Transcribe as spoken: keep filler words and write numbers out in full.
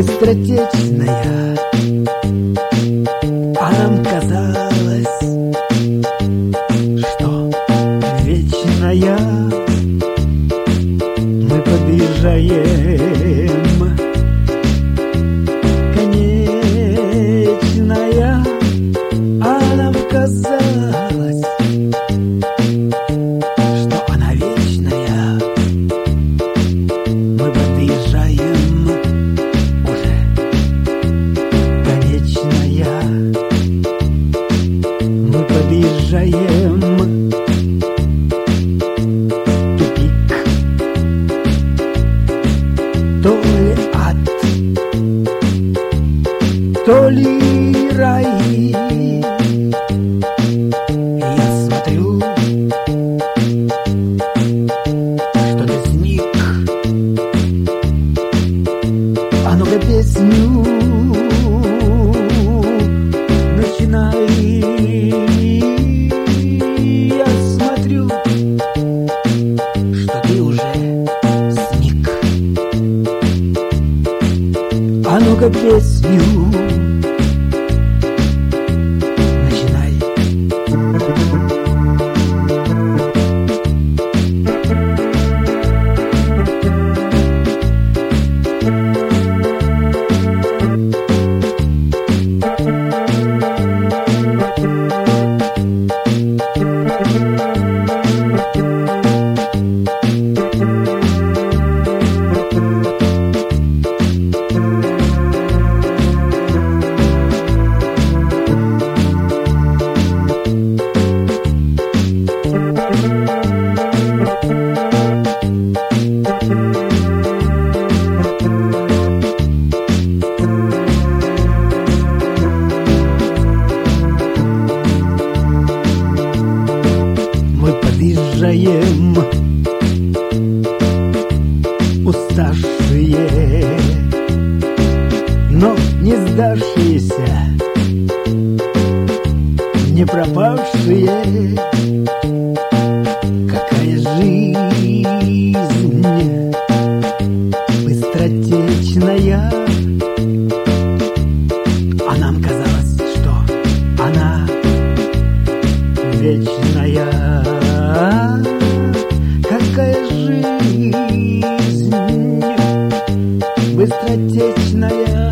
быстротечная, а нам казалось, что вечная. Мы подъезжаем, конечная, а нам казалось, что она вечная. Мы подъезжаем уже, конечная. Мы подъезжаем, тупик. То ли ад, то ли рай. Я смотрю, что ты сник. А ну-ка песню начинай. Я смотрю, что ты уже сник. А ну-ка песню начинай. Мы подъезжаем, уставшие, но не сдавшиеся, не пропавшие. Какая жизнь быстротечная, а нам казалось, что она вечная. Какая жизнь быстротечная.